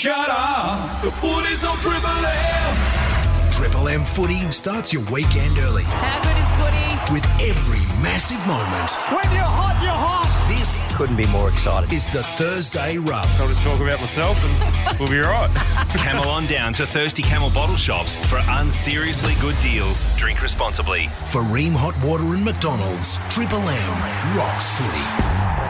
shut up. The footy's on Triple M. Triple M footy starts your weekend early. How good is footy? With every massive moment. When you're hot, you're hot. This couldn't be more excited. is the Thursday Rub. I'll just talk about myself and we'll be all right. Camel on down to Thirsty Camel bottle shops for unseriously good deals. Drink responsibly. For Ream Hot Water and McDonald's, Triple M rocks footy.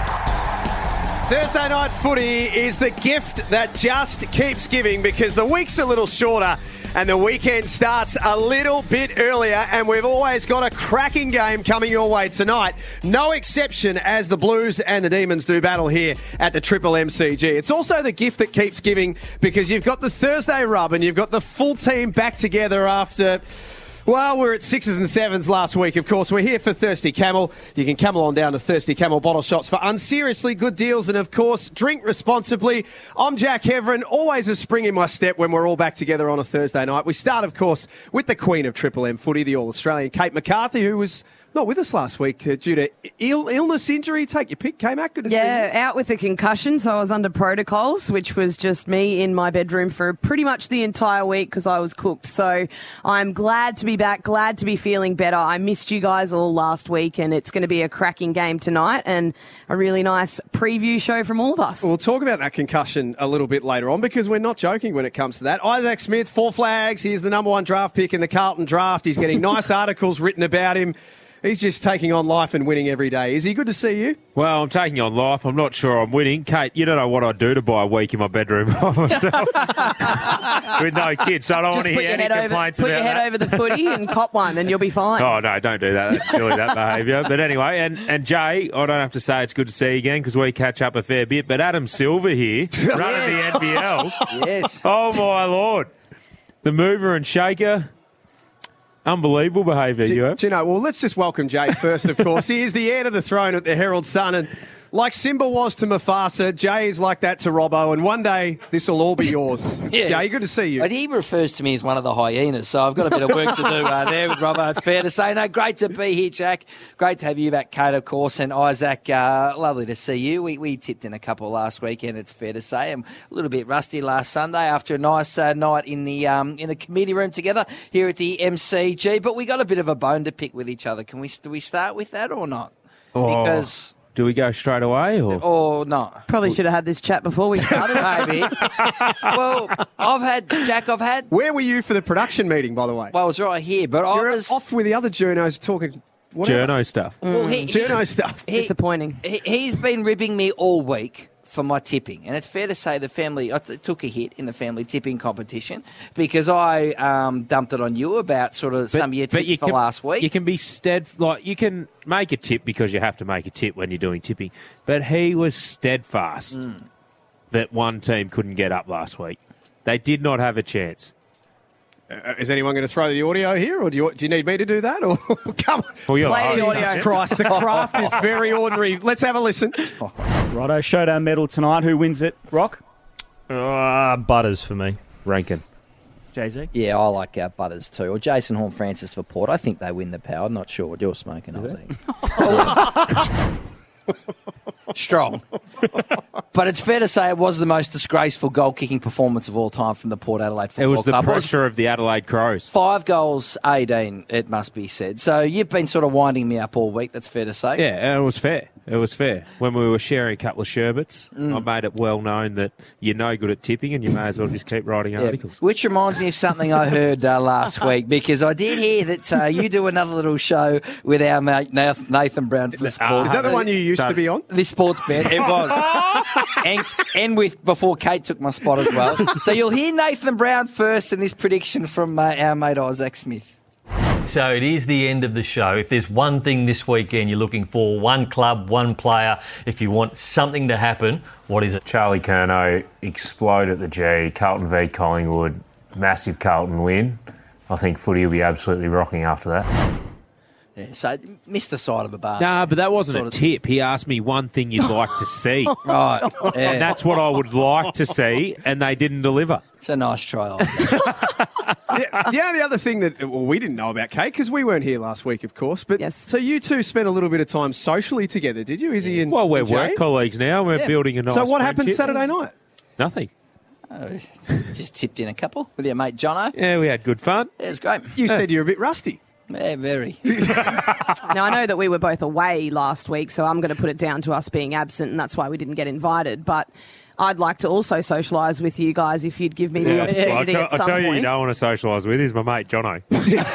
Thursday night footy is the gift that just keeps giving because the week's a little shorter and the weekend starts a little bit earlier, and we've always got a cracking game coming your way tonight. No exception as the Blues and the Demons do battle here at the Triple MCG. It's also the gift that keeps giving because you've got the Thursday Rub and you've got the full team back together after... Well, we're at 6s and 7s last week, of course. We're here for Thirsty Camel. You can camel on down to Thirsty Camel bottle shops for unseriously good deals and, of course, drink responsibly. I'm Jack Heverin, always a spring in my step when we're all back together on a Thursday night. We start, of course, with the Queen of Triple M footy, the All-Australian Kate McCarthy, who was not with us last week due to illness, injury. Take your pick, K-Mac. Good to see you. Out with a concussion, so I was under protocols, which was just me in my bedroom for pretty much the entire week because I was cooked. So I'm glad to be back, glad to be feeling better. I missed you guys all last week, and it's going to be a cracking game tonight and a really nice preview show from all of us. We'll talk about that concussion a little bit later on because we're not joking when it comes to that. Isaac Smith, 4 flags. He's the number 1 draft pick in the Carlton draft. He's getting nice articles written about him. He's just taking on life and winning every day. Is he good to see you? Well, I'm taking on life. I'm not sure I'm winning. Kate, you don't know what I'd do to buy a week in my bedroom by myself with no kids, so I don't want to hear any complaints about that. Put your head over the footy and cop one and you'll be fine. Oh, no, don't do that. That's silly, that behaviour. But anyway, and Jay, I don't have to say it's good to see you again because we catch up a fair bit, but Adam Silver here, running the NBL. Yes. Oh, my Lord. The mover and shaker. Unbelievable behaviour, you have. Do you know, well, let's just welcome Jay first, of course. He is the heir to the throne at the Herald Sun, and like Simba was to Mufasa, Jay is like that to Robbo, and one day this will all be yours. Yeah. Jay, good to see you. But he refers to me as one of the hyenas, so I've got a bit of work to do there with Robbo. It's fair to say. No, great to be here, Jack. Great to have you back, Kate, of course, and Isaac. Lovely to see you. We tipped in a couple last weekend, it's fair to say. I'm a little bit rusty last Sunday after a nice night in the committee room together here at the MCG, but we got a bit of a bone to pick with each other. Do we start with that or not? Because... Do we go straight away or not? Probably should have had this chat before we started. Maybe. Well, I've had... Where were you for the production meeting, by the way? Well, I was right here, but You're I was... off with the other journos talking... Whatever. Journo stuff. Well, Journo stuff. Disappointing. He's been ribbing me all week for my tipping, and it's fair to say I took a hit in the family tipping competition because I dumped it on you about sort of some of your tips for last week. You can be you can make a tip because you have to make a tip when you're doing tipping, but he was steadfast that one team couldn't get up last week. They did not have a chance. Is anyone going to throw the audio here, or do you need me to do that? Or come on, well, play the audio. Jesus Christ, the craft is very ordinary. Let's have a listen. Righto, showdown medal tonight. Who wins it? Rock? Butters for me. Rankin. Jay-Z? Yeah, I like Butters too. Or Jason Horne-Francis for Port. I think they win the power. I'm not sure what you're smoking, Ozzy. Strong. But it's fair to say it was the most disgraceful goal-kicking performance of all time from the Port Adelaide Football Club. It was the pressure of the Adelaide Crows. 5 goals, 18, it must be said. So you've been sort of winding me up all week, that's fair to say. Yeah, and it was fair. It was fair. When we were sharing a couple of sherbets, I made it well known that you're no good at tipping and you may as well just keep writing articles. Which reminds me of something I heard last week, because I did hear that you do another little show with our mate Nathan Brown for Sport. Is that the one you used to be on? The Sports Bet, it was. and with before Kate took my spot as well. So you'll hear Nathan Brown first and this prediction from our mate Isaac Smith. So it is the end of the show. If there's one thing this weekend you're looking for, one club, one player, if you want something to happen, what is it? Charlie Curnow explode at the G. Carlton v Collingwood. Massive Carlton win. I think footy will be absolutely rocking after that. Yeah, so missed the side of the bar. No, but that wasn't a tip. He asked me one thing you'd like to see. Right. Yeah. And that's what I would like to see, and they didn't deliver. It's a nice trial. The only other thing that we didn't know about Kate, because we weren't here last week, of course, but yes. So you two spent a little bit of time socially together, did you? Is he in? Well, we're Jay? work colleagues now. We're building a nice So what happened friendship. Saturday night? Nothing. Just tipped in a couple with your mate Jono. Yeah, we had good fun. It was great. You said you're a bit rusty. Yeah, very. Now, I know that we were both away last week, so I'm going to put it down to us being absent, and that's why we didn't get invited. But I'd like to also socialise with you guys if you'd give me the opportunity at some I'll tell you, point. you don't want to socialise with is my mate Jono.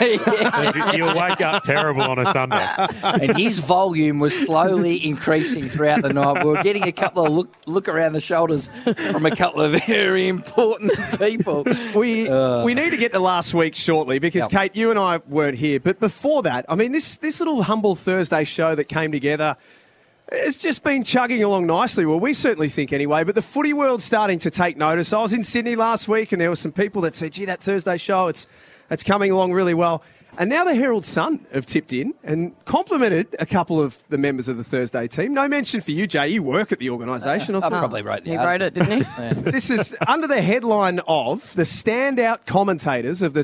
You'll wake up terrible on a Sunday. And his volume was slowly increasing throughout the night. We were getting a couple of look around the shoulders from a couple of very important people. We need to get to last week shortly because, Kate, you and I weren't here. But before that, I mean, this little humble Thursday show that came together, it's just been chugging along nicely. Well, we certainly think anyway, but the footy world's starting to take notice. I was in Sydney last week and there were some people that said, gee, that Thursday show, it's coming along really well. And now the Herald Sun have tipped in and complimented a couple of the members of the Thursday team. No mention for you, Jay. You work at the organisation. I probably wrote the He wrote it, didn't he? This is under the headline of the standout commentators of the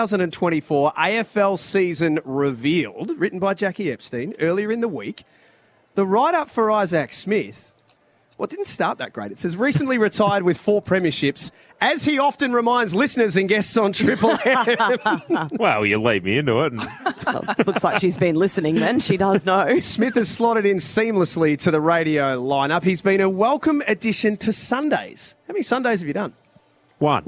2024 AFL season revealed, written by Jackie Epstein earlier in the week. The write-up for Isaac Smith, well, it didn't start that great. It says, recently retired with 4 premierships, as he often reminds listeners and guests on Triple M. Well, you lead me into it. Well, looks like she's been listening then. She does know. Smith has slotted in seamlessly to the radio lineup. He's been a welcome addition to Sundays. How many Sundays have you done? One.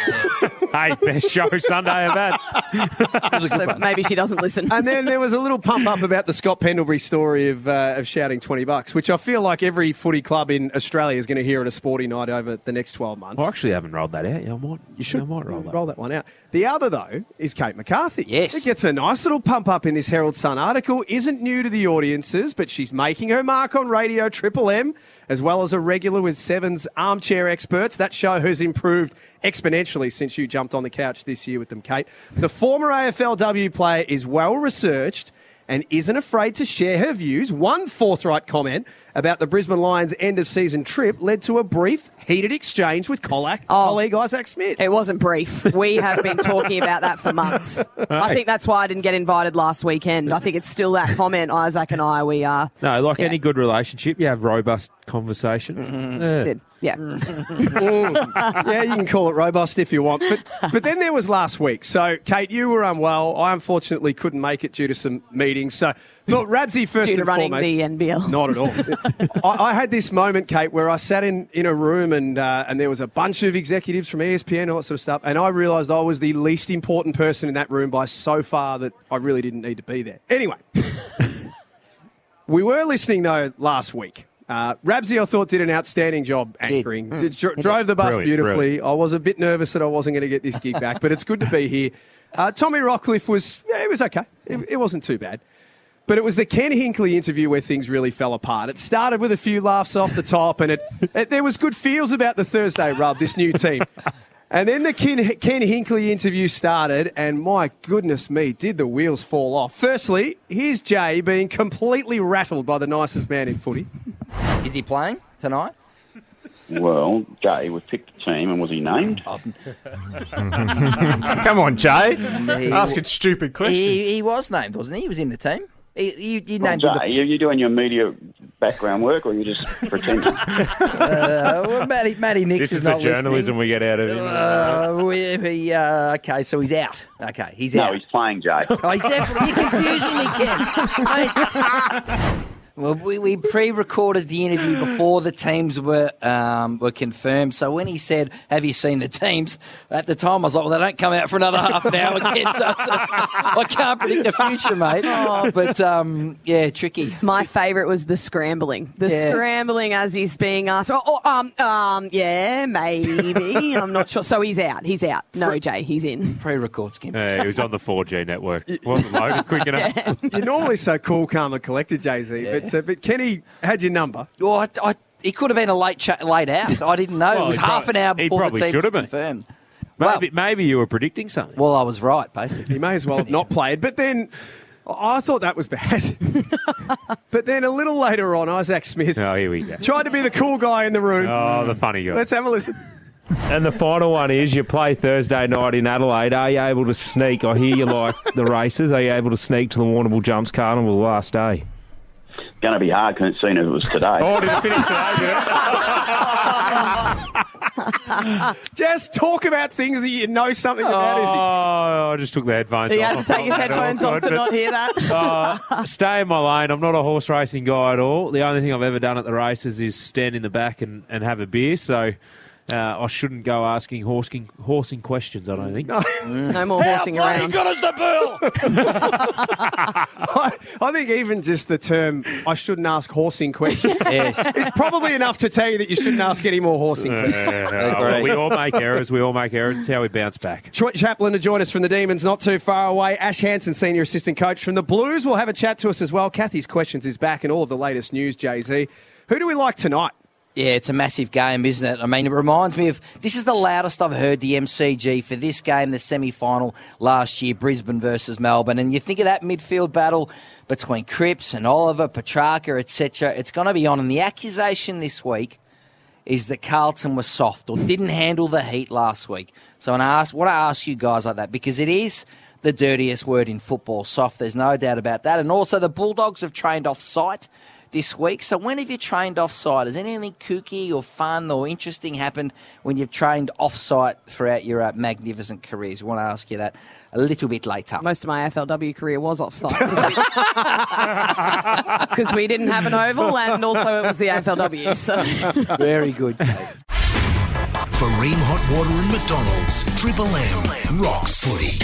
Hey, best show Sunday I've had. So maybe she doesn't listen. And then there was a little pump up about the Scott Pendlebury story of shouting $20, which I feel like every footy club in Australia is going to hear at a sporty night over the next 12 months. I actually haven't rolled that out. Yeah, I might. You should. I might roll that one out. The other, though, is Kate McCarthy. Yes. It gets a nice little pump up in this Herald Sun article. Isn't new to the audiences, but she's making her mark on radio Triple M, as well as a regular with Seven's Armchair Experts. That show has improved exponentially since you jumped on the couch this year with them, Kate. The former AFLW player is well researched and isn't afraid to share her views. One forthright comment about the Brisbane Lions' end-of-season trip led to a brief, heated exchange with colleague Isaac Smith. It wasn't brief. We have been talking about that for months. I think that's why I didn't get invited last weekend. I think it's still that comment, Isaac and I, we are. No, like any good relationship, you have robust conversation. Did. Yeah. Yeah, you can call it robust if you want. But then there was last week. So, Kate, you were unwell. I unfortunately couldn't make it due to some meetings. So, look, Rabsy first Due to and running foremost. the NBL. Not at all. I had this moment, Kate, where I sat in a room and there was a bunch of executives from ESPN, all that sort of stuff, and I realised I was the least important person in that room by so far that I really didn't need to be there. Anyway, we were listening, though, last week. Rabsy, I thought, did an outstanding job anchoring. Drove the bus beautifully. Brilliant. I was a bit nervous that I wasn't going to get this gig back, but it's good to be here. Tommy Rockcliffe it was okay. It wasn't too bad. But it was the Ken Hinkley interview where things really fell apart. It started with a few laughs off the top, and there was good feels about the Thursday rub, this new team. And then the Ken Hinkley interview started, and my goodness me, did the wheels fall off. Firstly, here's Jay being completely rattled by the nicest man in footy. Is he playing tonight? Well, Jay was picked the team, and was he named? Come on, Jay. Asking stupid questions. He was named, wasn't he? He was in the team. You named Jay, are you doing your media background work, or are you just pretending? Well, Matty Nix this is not the journalism listening. we get out of him. Okay, so he's out. Okay, he's out. No, he's playing, Jay. Oh, he's definitely. You're confusing me, Ken. Well, we pre-recorded the interview before the teams were confirmed. So when he said, "Have you seen the teams?" at the time, I was like, "Well, they don't come out for another half an hour again." So I can't predict the future, mate. But yeah, tricky. My favourite was the scrambling. Scrambling as he's being asked. Yeah, maybe. I'm not sure. So he's out. He's out. No, Jay, he's in. Pre-records, Ken. He was on the 4G network. Wasn't loaded quick enough. Yeah. You're normally so cool, calm, and collected, Jay-Z, but Kenny had your number. Oh, he could have been a late out. I didn't know. It was half an hour before the team was confirmed. Maybe you were predicting something. Well, I was right, basically. He may as well have not played. But then I thought that was bad. But then a little later on, Isaac Smith here we go. tried to be the cool guy in the room. Oh, the funny guy. Let's have a listen. And the final one is, you play Thursday night in Adelaide. Are you able to sneak? I hear you like the races. Are you able to sneak to the Warrnambool Jumps Carnival the last day? Going to be hard, seeing as it was today. Oh, did it finish today, did it? Just talk about things that you know something about, Izzy. Oh, I just took the headphones You off. have to take your headphones off to not hear that. Stay in my lane. I'm not a horse racing guy at all. The only thing I've ever done at the races is stand in the back and have a beer. So I shouldn't go asking horsing questions, I don't think. No more horsing around. Good as the bull. I think even just the term, I shouldn't ask horsing questions, is probably enough to tell you that you shouldn't ask any more horsing questions. We all make errors. It's how we bounce back. Troy Chaplin to join us from the Demons, not too far away. Ash Hansen, Senior Assistant Coach from the Blues, will have a chat to us as well. Kathy's Questions is back and all of the latest news, Jay-Z. Who do we like tonight? Yeah, it's a massive game, isn't it? I mean, it reminds me of, this is the loudest I've heard the MCG for this game, the semi-final last year, Brisbane versus Melbourne. And you think of that midfield battle between Cripps and Oliver, Petrarca, etc. It's going to be on. And the accusation this week is that Carlton was soft or didn't handle the heat last week. So I want to ask you guys like that, because it is the dirtiest word in football, soft. There's no doubt about that. And also the Bulldogs have trained off-site this week. So when have you trained off-site? Has anything kooky or fun or interesting happened when you've trained off-site throughout your magnificent careers? We want to ask you that a little bit later. Most of my AFLW career was off-site. Because we didn't have an oval and also it was the AFLW. So. Very good. For Ream Hot Water and McDonald's, Triple M rocks footy.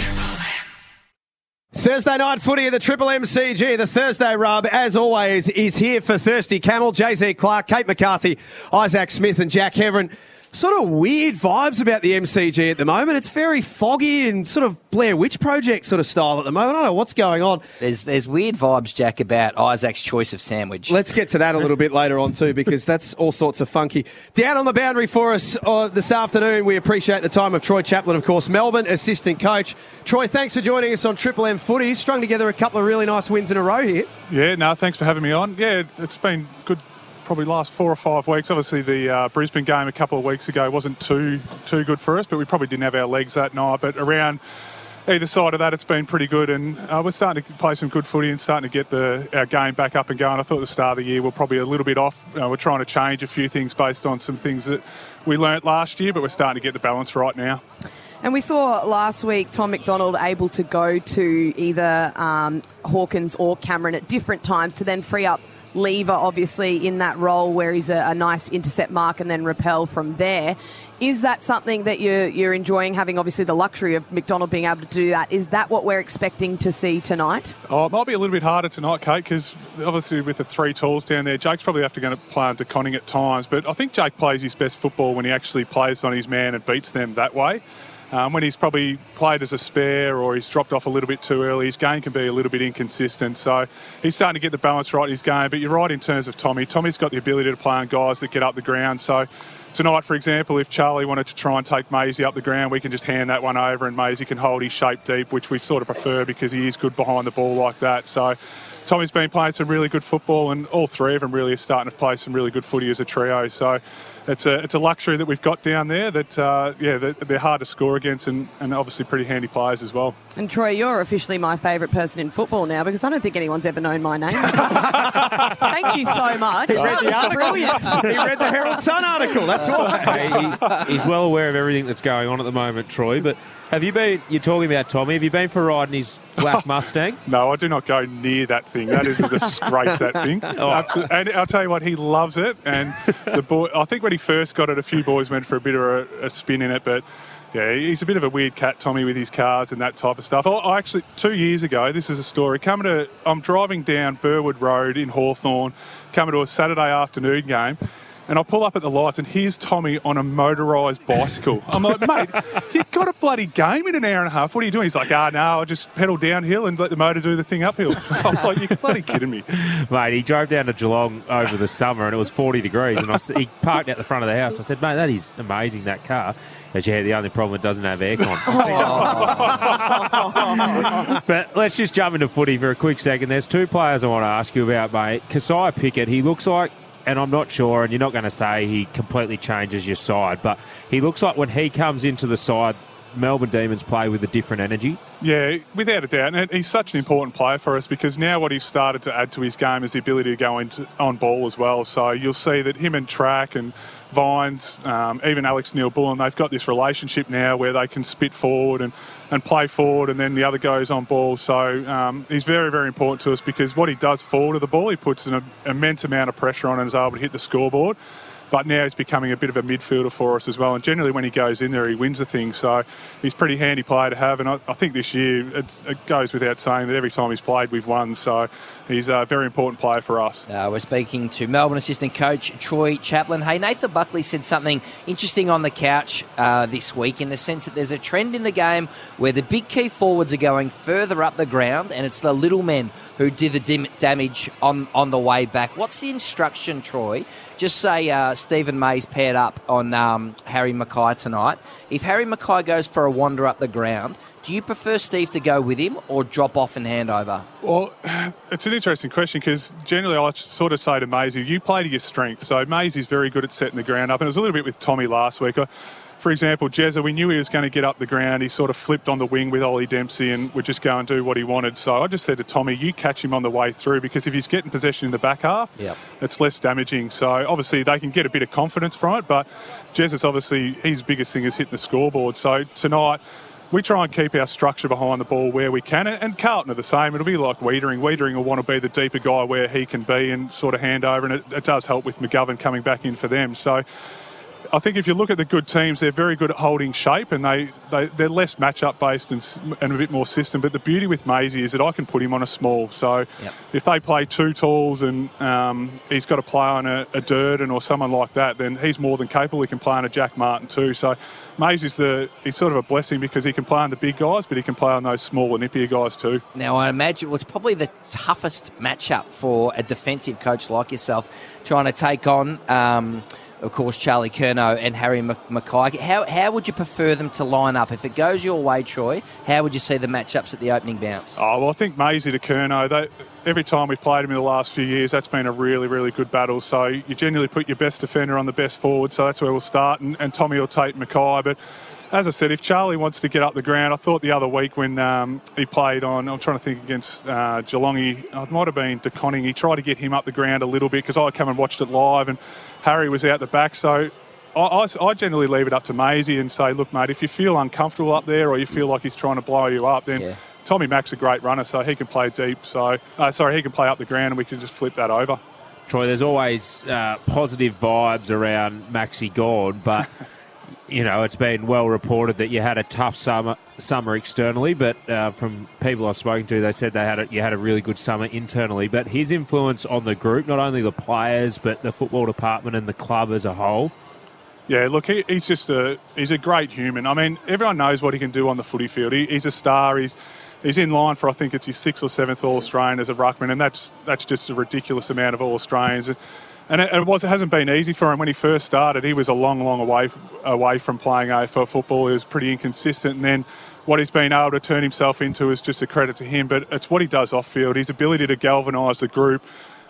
Thursday night footy at the Triple MCG. The Thursday rub, as always, is here for Thirsty Camel. Jay-Z Clark, Kate McCarthy, Isaac Smith and Jack Heverin. Sort of weird vibes about the MCG at the moment. It's very foggy and sort of Blair Witch Project sort of style at the moment. I don't know what's going on. There's weird vibes, Jack, about Isaac's choice of sandwich. Let's get to that a little bit later on too, because that's all sorts of funky. Down on the boundary for us this afternoon, we appreciate the time of Troy Chaplin, of course, Melbourne assistant coach. Troy, thanks for joining us on Triple M Footy. Strung together a couple of really nice wins in a row here. Yeah, no, thanks for having me on. Yeah, it's been good. Probably last 4 or 5 weeks. Obviously, the Brisbane game a couple of weeks ago wasn't too good for us, but we probably didn't have our legs that night. But around either side of that, it's been pretty good, and we're starting to play some good footy and starting to get our game back up and going. I thought at the start of the year we're probably a little bit off. We're trying to change a few things based on some things that we learnt last year, but we're starting to get the balance right now. And we saw last week Tom McDonald able to go to either Hawkins or Cameron at different times to then free up Lever, obviously, in that role where he's a nice intercept mark and then repel from there. Is that something that you're enjoying, having obviously the luxury of McDonald being able to do that? Is that what we're expecting to see tonight? Oh, it might be a little bit harder tonight, Kate, because obviously with the 3 tools down there, Jake's probably going to play under Conning at times. But I think Jake plays his best football when he actually plays on his man and beats them that way. When he's probably played as a spare or he's dropped off a little bit too early, his game can be a little bit inconsistent. So he's starting to get the balance right in his game. But you're right in terms of Tommy. Tommy's got the ability to play on guys that get up the ground. So tonight, for example, if Charlie wanted to try and take Maisie up the ground, we can just hand that one over and Maisie can hold his shape deep, which we sort of prefer because he is good behind the ball like that. So Tommy's been playing some really good football, and all 3 of them really are starting to play some really good footy as a trio. So it's a luxury that we've got down there that they're hard to score against and obviously pretty handy players as well. And Troy, you're officially my favourite person in football now because I don't think anyone's ever known my name. Thank you so much. He read the article. Brilliant. He read the Herald Sun article. That's why. He's well aware of everything that's going on at the moment, Troy. But you're talking about Tommy, have you been for a ride in his black Mustang? No, I do not go near that thing. That is a disgrace, that thing. And I'll tell you what, he loves it. And the boy, I think when he first got it, a few boys went for a bit of a spin in it. But, yeah, he's a bit of a weird cat, Tommy, with his cars and that type of stuff. I actually, 2 years ago, this is a story. I'm driving down Burwood Road in Hawthorn, coming to a Saturday afternoon game. And I pull up at the lights, and here's Tommy on a motorised bicycle. I'm like, mate, you've got a bloody game in an hour and a half. What are you doing? He's like, no, I'll just pedal downhill and let the motor do the thing uphill. So I was like, you're bloody kidding me. Mate, he drove down to Geelong over the summer, and it was 40 degrees, and he parked out the front of the house. I said, mate, that is amazing, that car. But yeah, the only problem, it doesn't have aircon. But let's just jump into footy for a quick second. There's 2 players I want to ask you about, mate. Keziah Pickett, he looks like, and I'm not sure, and you're not going to say he completely changes your side, but he looks like when he comes into the side, Melbourne Demons play with a different energy. Yeah, without a doubt. And he's such an important player for us because now what he's started to add to his game is the ability to go on ball as well. So you'll see that him and Track and Vines, even Alex Neil-Bullen, they've got this relationship now where they can spit forward and play forward, and then the other goes on ball. So he's very, very important to us because what he does forward of the ball, he puts an immense amount of pressure on and is able to hit the scoreboard. But now he's becoming a bit of a midfielder for us as well. And generally when he goes in there, he wins the thing. So he's a pretty handy player to have. And I think this year it goes without saying that every time he's played, we've won. So he's a very important player for us. We're speaking to Melbourne assistant coach Troy Chaplin. Hey, Nathan Buckley said something interesting on the couch this week in the sense that there's a trend in the game where the big key forwards are going further up the ground and it's the little men who did the damage on the way back. What's the instruction, Troy? Just say Stephen May's paired up on Harry Mackay tonight. If Harry Mackay goes for a wander up the ground, do you prefer Steve to go with him or drop off and hand over? Well, it's an interesting question because generally I sort of say to Maisie, you play to your strength. So Maisie's very good at setting the ground up. And it was a little bit with Tommy last week. For example, Jezza, we knew he was going to get up the ground. He sort of flipped on the wing with Ollie Dempsey and would just go and do what he wanted. So I just said to Tommy, you catch him on the way through because if he's getting possession in the back half, it's less damaging. So obviously they can get a bit of confidence from it, but Jezza's obviously, his biggest thing is hitting the scoreboard. So tonight, we try and keep our structure behind the ball where we can, and Carlton are the same. It'll be like Wiedering. Wiedering will want to be the deeper guy where he can be and sort of hand over, and it does help with McGovern coming back in for them. So I think if you look at the good teams, they're very good at holding shape and they're less matchup based and a bit more system. But the beauty with Maisie is that I can put him on a small. So if they play two talls and he's got to play on a Durden or someone like that, then he's more than capable. He can play on a Jack Martin too. So Maisie's he's sort of a blessing because he can play on the big guys, but he can play on those smaller, nippier guys too. Now, I imagine it's probably the toughest matchup for a defensive coach like yourself, trying to take on of course, Charlie Curnow and Harry Mackay. How would you prefer them to line up? If it goes your way, Troy, how would you see the matchups at the opening bounce? Oh, well, I think Maisie to Curnow, every time we've played him in the last few years, that's been a really, really good battle. So you generally put your best defender on the best forward, so that's where we'll start, and Tommy will take Mackay. But as I said, if Charlie wants to get up the ground, I thought the other week when he played on, I'm trying to think against Geelong, it might have been De Conning, he tried to get him up the ground a little bit because I come and watched it live and Harry was out the back. So I generally leave it up to Maisie and say, look, mate, if you feel uncomfortable up there or you feel like he's trying to blow you up, then Tommy Mack's a great runner, so he can play deep. So he can play up the ground and we can just flip that over. Troy, there's always positive vibes around Maxi Gawn, but you know, it's been well reported that you had a tough summer externally, but from people I've spoken to, they said you had a really good summer internally. But his influence on the group, not only the players, but the football department and the club as a whole. Yeah, look, he's a great human. I mean, everyone knows what he can do on the footy field. He's a star. He's in line for, I think it's his 6th or 7th All-Australian as a ruckman, and that's just a ridiculous amount of All-Australians. And it hasn't been easy for him. When he first started, he was a long away from playing AFL football. He was pretty inconsistent. And then what he's been able to turn himself into is just a credit to him. But it's what he does off-field, his ability to galvanise the group.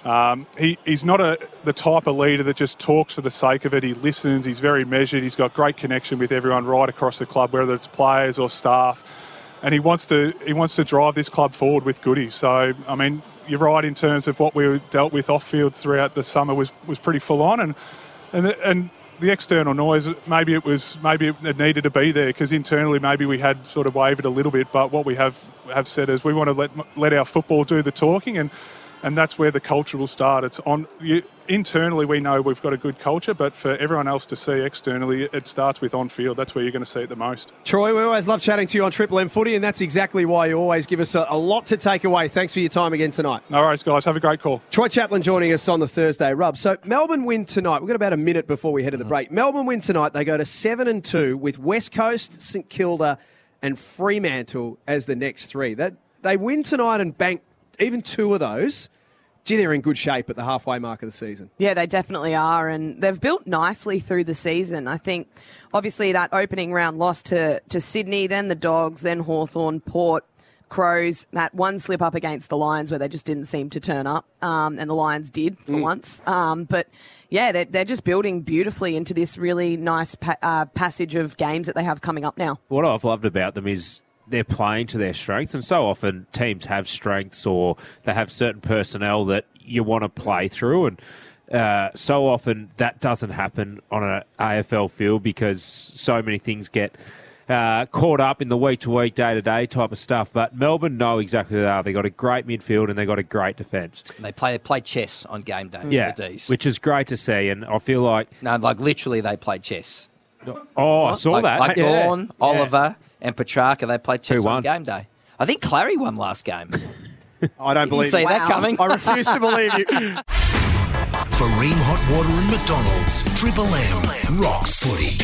He's not the type of leader that just talks for the sake of it. He listens. He's very measured. He's got great connection with everyone right across the club, whether it's players or staff. And he wants to drive this club forward with goodies. So, I mean, you're right in terms of what we dealt with off-field throughout the summer was pretty full on, and the external noise, maybe it needed to be there because internally maybe we had sort of wavered a little bit. But what we have said is we want to let our football do the talking, and that's where the culture will start. It's internally we know we've got a good culture, but for everyone else to see externally, it starts with on-field. That's where you're going to see it the most. Troy, we always love chatting to you on Triple M Footy, and that's exactly why you always give us a lot to take away. Thanks for your time again tonight. No worries, guys. Have a great call. Troy Chaplin joining us on the Thursday Rub. So Melbourne win tonight. We've got about a minute before we head to the break. Melbourne win tonight. They go to 7-2 with West Coast, St Kilda and Fremantle as the next three. They win tonight and bank even two of those. Gee, they're in good shape at the halfway mark of the season. Yeah, they definitely are, and they've built nicely through the season. I think, obviously, that opening round loss to Sydney, then the Dogs, then Hawthorn, Port, Crows, that one slip up against the Lions where they just didn't seem to turn up, and the Lions did for once. But, yeah, they're just building beautifully into this really nice passage of games that they have coming up now. What I've loved about them is they're playing to their strengths, and so often teams have strengths or they have certain personnel that you want to play through, and so often that doesn't happen on an AFL field because so many things get caught up in the week-to-week, day-to-day type of stuff. But Melbourne know exactly what they are. They've got a great midfield and they've got a great defence. They play chess on game day. Yeah, the Ds. which is great to see. And I feel like... No, like literally they played chess. Oh, I saw that. Like yeah. Gawn, Oliver and Petrarca, they played chess Who on won? game day. I think Clary won last game. I don't believe see that coming. I refuse to believe you. For Ream Hot Water and McDonald's, Triple M rocks footy.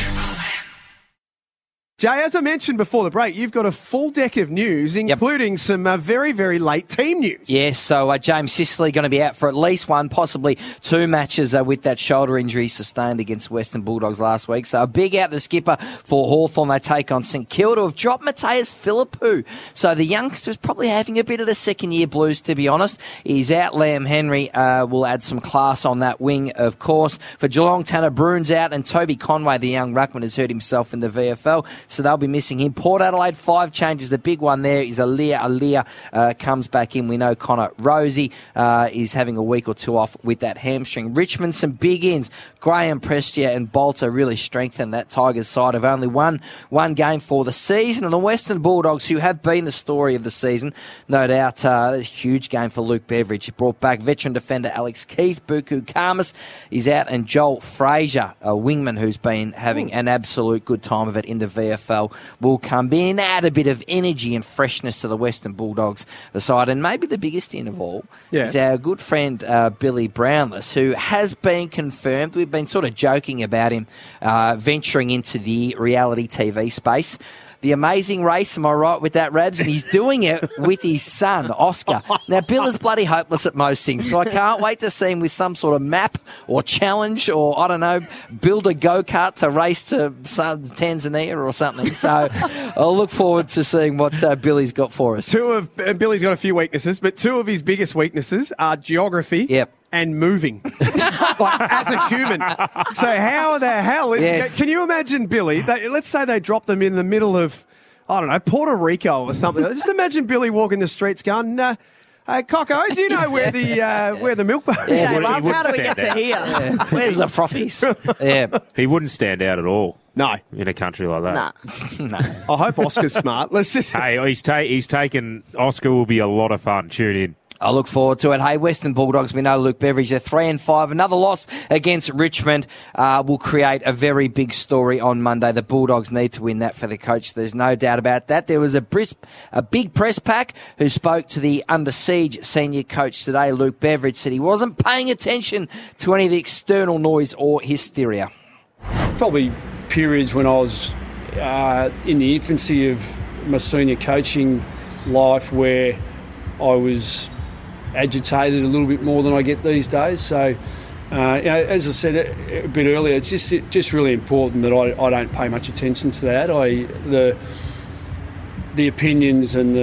Jay, as I mentioned before the break, you've got a full deck of news, including some very, very late team news. Yes, so James Sicily going to be out for at least one, possibly two matches with that shoulder injury sustained against Western Bulldogs last week. So a big out the skipper for Hawthorn. They take on St Kilda, who have dropped Mateus Philippou. So the youngster's probably having a bit of the second-year blues, to be honest. He's out. Liam Henry will add some class on that wing, of course. For Geelong, Tanner Brune's out, and Toby Conway, the young ruckman, has hurt himself in the VFL. So they'll be missing him. Port Adelaide, 5 changes. The big one there is Aaliyah comes back in. We know Connor Rosie is having a week or two off with that hamstring. Richmond, some big ins. Graham Prestia and Bolter really strengthened that Tigers side of only one game for the season. And the Western Bulldogs, who have been the story of the season, no doubt a huge game for Luke Beveridge. He brought back veteran defender Alex Keith. Buku Karmas is out, and Joel Frazier, a wingman who's been having an absolute good time of it in the VFL, will come in, add a bit of energy and freshness to the Western Bulldogs, the side. And maybe the biggest in of all is our good friend Billy Brownless, who has been confirmed. We've been sort of joking about him venturing into the reality TV space. The Amazing Race, am I right with that, Rabs? And he's doing it with his son, Oscar. Now, Bill is bloody hopeless at most things, so I can't wait to see him with some sort of map or challenge or, I don't know, build a go-kart to race to Tanzania or something. So I'll look forward to seeing what Billy's got for us. Billy's got a few weaknesses, but two of his biggest weaknesses are geography and moving, like as a human. So how the hell can you imagine Billy? Let's say they drop them in the middle of, I don't know, Puerto Rico or something. Just imagine Billy walking the streets going, hey, Coco, do you know where the milk bar is? Yeah, love, how do we get to here? Yeah. Where's the frothies? Yeah. He wouldn't stand out at all. No. In a country like that. No. I hope Oscar's smart. Let's just... Hey, he's taken... Oscar will be a lot of fun. Tune in. I look forward to it. Hey, Western Bulldogs, we know Luke Beveridge, they're 3-5. Another loss against Richmond will create a very big story on Monday. The Bulldogs need to win that for the coach. There's no doubt about that. There was a big press pack who spoke to the Under Siege senior coach today. Luke Beveridge said he wasn't paying attention to any of the external noise or hysteria. Probably periods when I was in the infancy of my senior coaching life where I was agitated a little bit more than I get these days. So, as I said a bit earlier, it's just really important that I don't pay much attention to that. The opinions and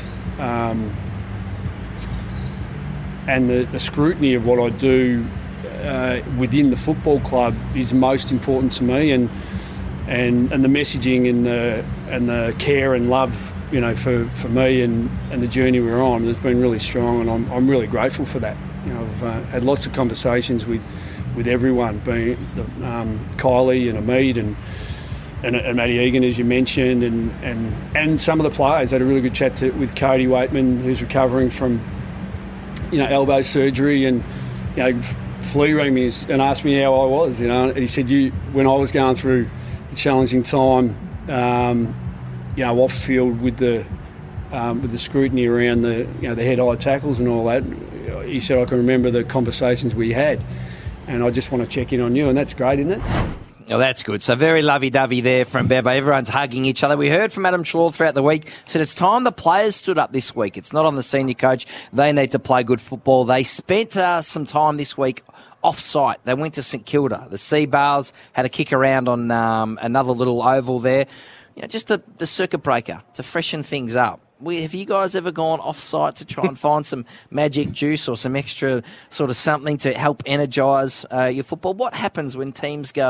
the scrutiny of what I do within the football club is most important to me, and the messaging and the care and love, you know, for me and the journey we're on has been really strong, and I'm really grateful for that. You know, I've had lots of conversations with everyone, being Kylie and Amit and Matty Egan, as you mentioned, and some of the players. I had a really good chat with Cody Waitman, who's recovering from, you know, elbow surgery, and, you know, Flea rang me and asked me how I was, you know, and he said, when I was going through a challenging time, you know, off field with the scrutiny around the head-eye tackles and all that, he said, I can remember the conversations we had, and I just want to check in on you, and that's great, isn't it? Oh, that's good. So very lovey-dovey there from Bevo. Everyone's hugging each other. We heard from Adam Trelaw throughout the week. Said it's time the players stood up this week. It's not on the senior coach. They need to play good football. They spent some time this week off-site. They went to St Kilda. The Seabales had a kick around on another little oval there. You know, just the circuit breaker to freshen things up. Have you guys ever gone off-site to try and find some magic juice or some extra sort of something to help energise your football? What happens when teams go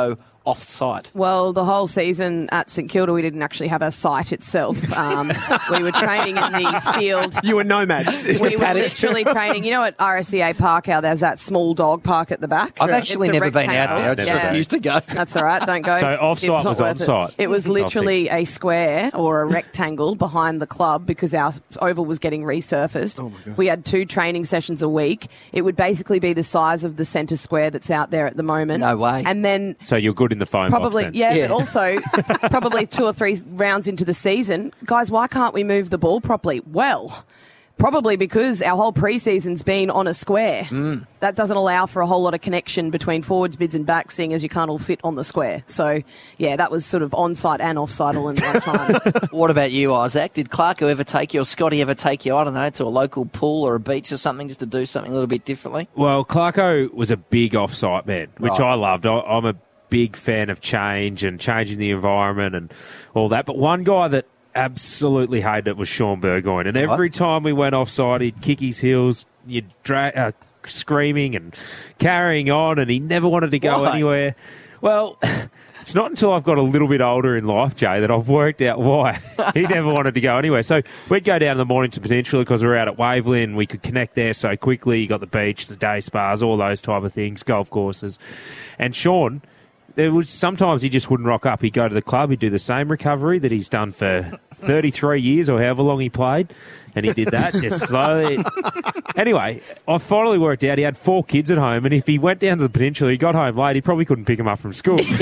off-site? Well, the whole season at St Kilda, we didn't actually have a site itself. We were training in the field. You were nomads. We were literally training. You know, at RSEA Park, how there's that small dog park at the back? I've actually It's a never been out there. I just rectangle. refused to go. That's all right. Don't go. So off-site It's not was worth it. on-site? It was literally a square or a rectangle behind the club because our oval was getting resurfaced. Oh my God. We had 2 training sessions a week. It would basically be the size of the centre square that's out there at the moment. No way. And then So you're good in the phone probably, box then? yeah, but also probably 2 or 3 rounds into the season, guys, why can't we move the ball properly? Well, probably because our whole pre-season's been on a square. That doesn't allow for a whole lot of connection between forwards, mids and backs, seeing as you can't all fit on the square. So, yeah, that was sort of on-site and off-site all in one time. What about you, Isaac? Did Clarko ever take you, or Scotty ever take you, I don't know, to a local pool or a beach or something just to do something a little bit differently? Well, Clarko was a big off-site man, which Right. I loved. I'm a big fan of change and changing the environment and all that. But one guy that absolutely hated it was Sean Burgoyne. And every time we went offside, he'd kick his heels, you'd screaming and carrying on, and he never wanted to go Why? anywhere. Well, it's not until I've got a little bit older in life, Jay, that I've worked out why he never wanted to go anywhere. So we'd go down in the morning to Peninsula because we were out at Waverley and we could connect there so quickly. You got the beach, the day spas, all those type of things, golf courses. And Sean, there was sometimes he just wouldn't rock up. He'd go to the club, he'd do the same recovery that he's done for 33 years or however long he played, and he did that just slowly. Anyway, I finally worked out he had 4 kids at home, and if he went down to the Peninsula, he got home late, he probably couldn't pick them up from school. And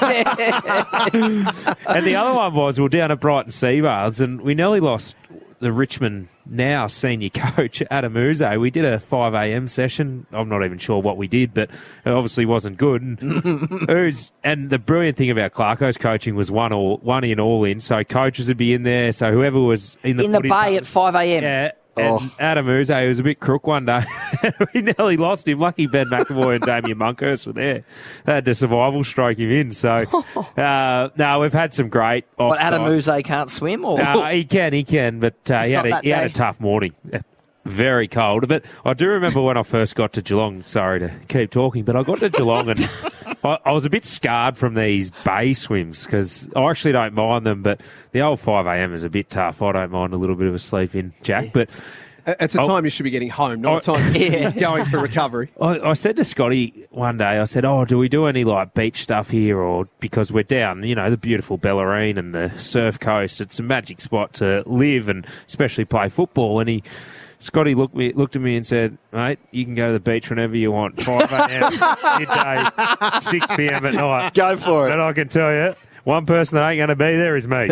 the other one was, we were down at Brighton Sea Baths, and we nearly lost the Richmond now senior coach, Adam Uze. We did a 5 a.m. session. I'm not even sure what we did, but it obviously wasn't good. And the brilliant thing about Clarko's coaching was one in, all in. So coaches would be in there. So whoever was in the bay at 5 a.m. Yeah. And Adam Uze was a bit crook one day. We nearly lost him. Lucky Ben McAvoy and Damien Monkhurst were there. They had to survival stroke him in. So, no, we've had some great offside. What, Adam Uze can't swim? Or? No, he can, but he had a tough morning. Very cold. But I do remember when I first got to Geelong, sorry to keep talking, but I got to Geelong and I was a bit scarred from these bay swims because I actually don't mind them, but the old 5 a.m. is a bit tough. I don't mind a little bit of a sleep in, Jack. But it's a time you should be getting home, not a time going for recovery. I said to Scotty one day, I said, do we do any like beach stuff here? Or because we're down, the beautiful Bellarine and the surf coast, it's a magic spot to live and especially play football. And Scotty looked at me and said, mate, you can go to the beach whenever you want. 5 a.m. midday, 6 p.m. at night. Go for it. And I can tell you, one person that ain't going to be there is me. He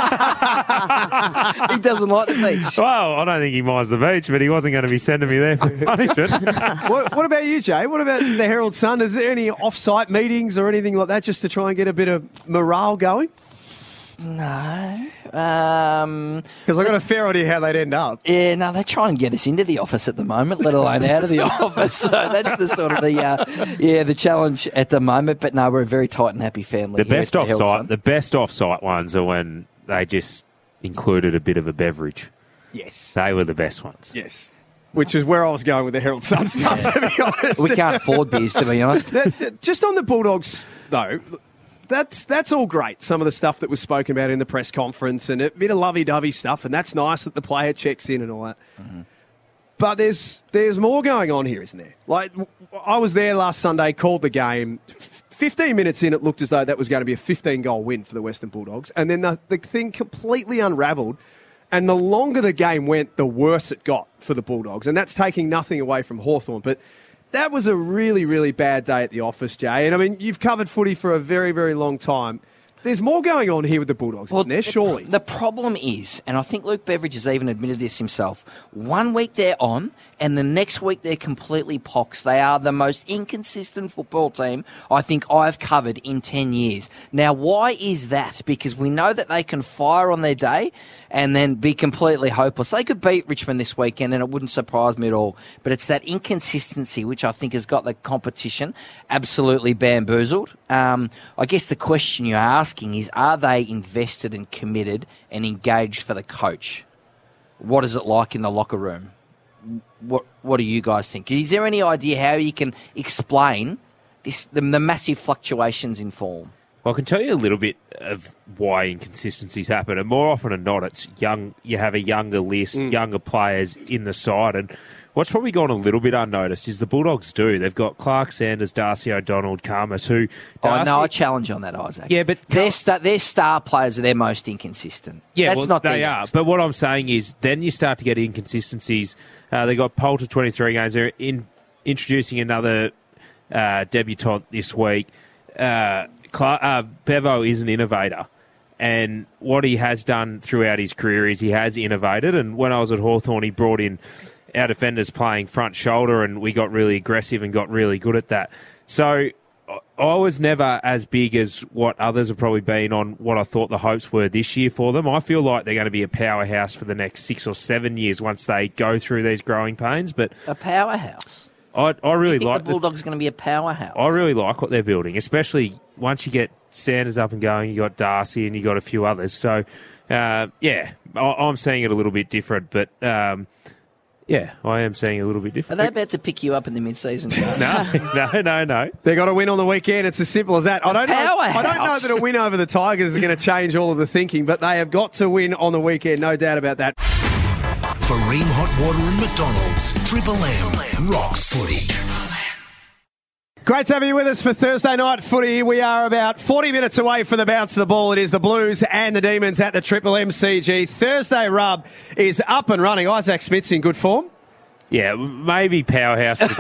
doesn't like the beach. Well, I don't think he minds the beach, but he wasn't going to be sending me there for punishment. What about you, Jay? What about the Herald Sun? Is there any off-site meetings or anything like that just to try and get a bit of morale going? No. Because I've got a fair idea how they'd end up. Yeah, no, they try and get us into the office at the moment, let alone out of the office. So that's the sort of the challenge at the moment. But no, we're a very tight and happy family. The best off-site ones are when they just included a bit of a beverage. Yes. They were the best ones. Yes. Which is where I was going with the Herald Sun stuff, to be honest. We can't afford beers, to be honest. Just on the Bulldogs, though, that's all great, some of the stuff that was spoken about in the press conference and a bit of lovey-dovey stuff, and that's nice that the player checks in and all that. Mm-hmm. But there's more going on here, isn't there? Like, I was there last Sunday, called the game. 15 minutes in, it looked as though that was going to be a 15-goal win for the Western Bulldogs. And then the thing completely unravelled. And the longer the game went, the worse it got for the Bulldogs. And that's taking nothing away from Hawthorn. But that was a really, really bad day at the office, Jay. And, I mean, you've covered footy for a very, very long time. There's more going on here with the Bulldogs, isn't there, surely? The problem is, and I think Luke Beveridge has even admitted this himself, 1 week they're on and the next week they're completely pox. They are the most inconsistent football team I think I've covered in 10 years. Now, why is that? Because we know that they can fire on their day and then be completely hopeless. They could beat Richmond this weekend and it wouldn't surprise me at all. But it's that inconsistency which I think has got the competition absolutely bamboozled. I guess the question you're asking is, are they invested and committed and engaged for the coach? What is it like in the locker room? What do you guys think? Is there any idea how you can explain the massive fluctuations in form. Well, I can tell you a little bit of why inconsistencies happen, and more often than not, it's young. You have a younger list, younger players in the side, and what's probably gone a little bit unnoticed is the Bulldogs do. They've got Clark Sanders, Darcy O'Donnell, Karmas, who... No, I challenge on that, Isaac. Yeah, but... Their star players are their most inconsistent. Yeah, That's not they are. But what I'm saying is then you start to get inconsistencies. They got Poulter 23 games. They're introducing another debutant this week. Bevo is an innovator, and what he has done throughout his career is he has innovated, and when I was at Hawthorn, he brought in our defenders playing front shoulder, and we got really aggressive and got really good at that. So I was never as big as what others have probably been on what I thought the hopes were this year for them. I feel like they're going to be a powerhouse for the next 6 or 7 years once they go through these growing pains. But a powerhouse? I really like the Bulldogs going to be a powerhouse. I really like what they're building, especially once you get Sanders up and going. You got Darcy and you got a few others. So, I'm seeing it a little bit different, but I am seeing it a little bit different. Are they about to pick you up in the mid-season game? No. They got to win on the weekend. It's as simple as that. I don't know that a win over the Tigers is going to change all of the thinking, but they have got to win on the weekend, no doubt about that. For Ream Hot Water and McDonald's, Triple M rocks footy. Great to have you with us for Thursday night footy. We are about 40 minutes away from the bounce of the ball. It is the Blues and the Demons at the Triple MCG. Thursday rub is up and running. Isaac Smith's in good form. Yeah, maybe powerhouse. But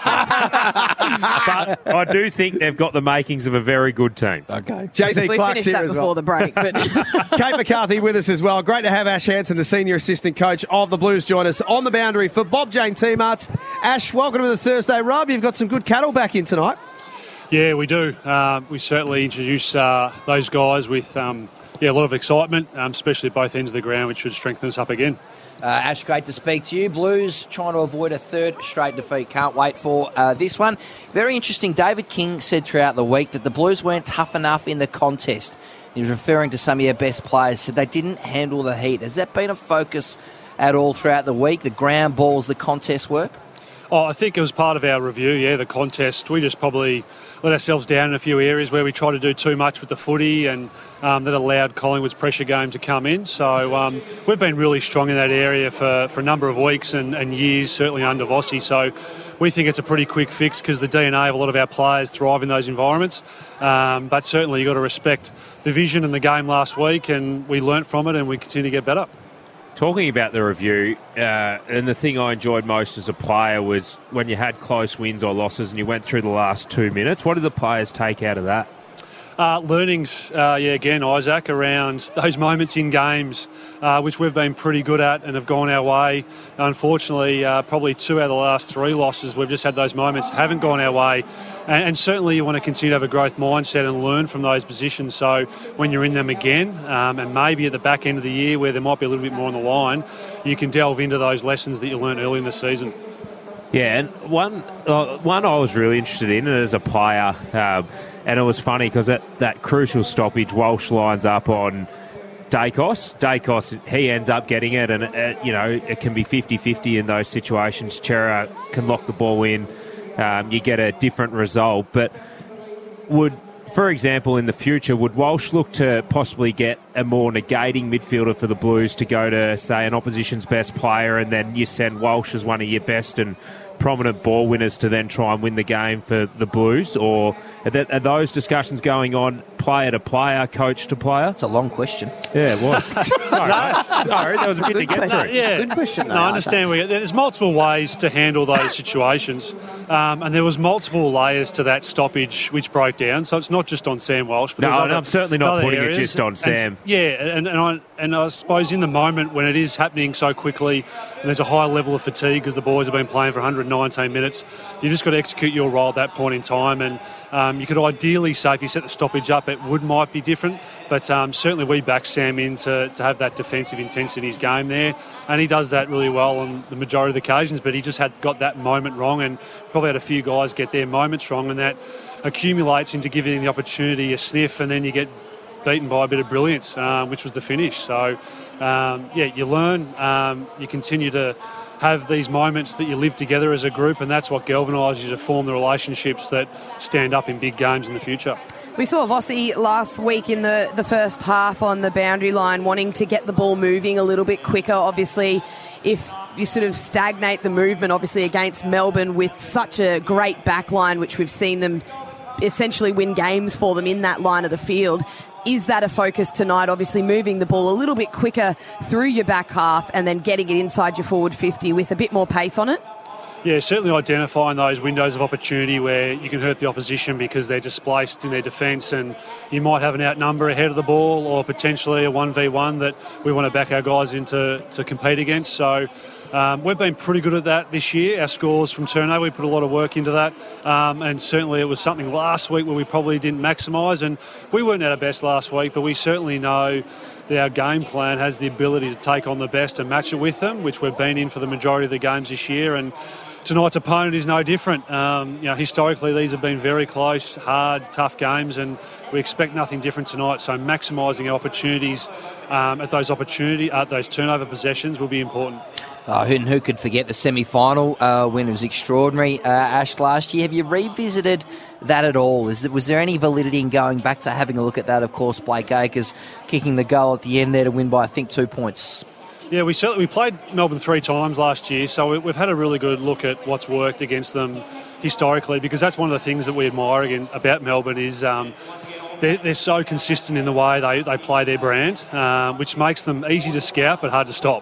I do think they've got the makings of a very good team. Okay. JC Clark's here as well. Before the break. But Kate McCarthy with us as well. Great to have Ash Hansen, the senior assistant coach of the Blues, join us on the boundary for Bob Jane T-Marts. Ash, welcome to the Thursday rub. You've got some good cattle back in tonight. Yeah, we do. We certainly introduce those guys with a lot of excitement, especially at both ends of the ground, which should strengthen us up again. Ash, great to speak to you. Blues trying to avoid a third straight defeat. Can't wait for this one. Very interesting. David King said throughout the week that the Blues weren't tough enough in the contest. He was referring to some of your best players, said they didn't handle the heat. Has that been a focus at all throughout the week, the ground balls, the contest work? Oh, I think it was part of our review, the contest. We just probably let ourselves down in a few areas where we tried to do too much with the footy and that allowed Collingwood's pressure game to come in. So we've been really strong in that area for a number of weeks and years, certainly under Vossi. So we think it's a pretty quick fix because the DNA of a lot of our players thrive in those environments. But certainly you've got to respect the vision in the game last week, and we learnt from it and we continue to get better. Talking about the review, and the thing I enjoyed most as a player was when you had close wins or losses and you went through the last 2 minutes. What did the players take out of that? Learnings, again, Isaac, around those moments in games, which we've been pretty good at and have gone our way. Unfortunately, probably 2 out of the last 3 losses, we've just had those moments, haven't gone our way. And certainly you want to continue to have a growth mindset and learn from those positions. So when you're in them again, and maybe at the back end of the year where there might be a little bit more on the line, you can delve into those lessons that you learned early in the season. Yeah, and one I was really interested in as a player, and it was funny because at that crucial stoppage, Walsh lines up on Dacos. Dacos, he ends up getting it, and it can be 50-50 in those situations. Chera can lock the ball in. You get a different result. But for example, in the future, would Walsh look to possibly get a more negating midfielder for the Blues to go to, say, an opposition's best player, and then you send Walsh as one of your best and prominent ball winners to then try and win the game for the Blues? Or are those discussions going on player to player, coach to player? It's a long question. Yeah, it was. Sorry, there was a bit to get through. Yeah. Good question. I understand. There's multiple ways to handle those situations, and there was multiple layers to that stoppage which broke down. So it's not just on Sam Walsh. But I'm certainly not putting it just on Sam. And I suppose in the moment when it is happening so quickly and there's a high level of fatigue because the boys have been playing for 119 minutes, you just got to execute your role at that point in time. And you could ideally say if you set the stoppage up, it might be different. But certainly we back Sam in to have that defensive intensity in his game there. And he does that really well on the majority of the occasions, but he just got that moment wrong and probably had a few guys get their moments wrong, and that accumulates into giving the opportunity a sniff, and then you get beaten by a bit of brilliance, which was the finish. So, you learn, you continue to have these moments that you live together as a group, and that's what galvanises you to form the relationships that stand up in big games in the future. We saw Vossi last week in the first half on the boundary line wanting to get the ball moving a little bit quicker. Obviously, if you sort of stagnate the movement, obviously against Melbourne with such a great back line, which we've seen them essentially win games for them in that line of the field, is that a focus tonight? Obviously moving the ball a little bit quicker through your back half and then getting it inside your forward 50 with a bit more pace on it? Yeah, certainly identifying those windows of opportunity where you can hurt the opposition because they're displaced in their defence, and you might have an outnumber ahead of the ball or potentially a 1v1 that we want to back our guys into to compete against. So we've been pretty good at that this year. Our scores from turnover, we put a lot of work into that, and certainly it was something last week where we probably didn't maximise, and we weren't at our best last week, but we certainly know that our game plan has the ability to take on the best and match it with them, which we've been in for the majority of the games this year, and tonight's opponent is no different. Historically, these have been very close, hard, tough games, and we expect nothing different tonight. So maximising our opportunities at those turnover possessions will be important. Who could forget the semi-final win? It was extraordinary, Ash, last year. Have you revisited that at all? Was there any validity in going back to having a look at that? Of course, Blake Acres kicking the goal at the end there to win by, I think, 2 points. Yeah, we played Melbourne 3 times last year, so we've had a really good look at what's worked against them historically, because that's one of the things that we admire about Melbourne is they're so consistent in the way they play their brand, which makes them easy to scout but hard to stop.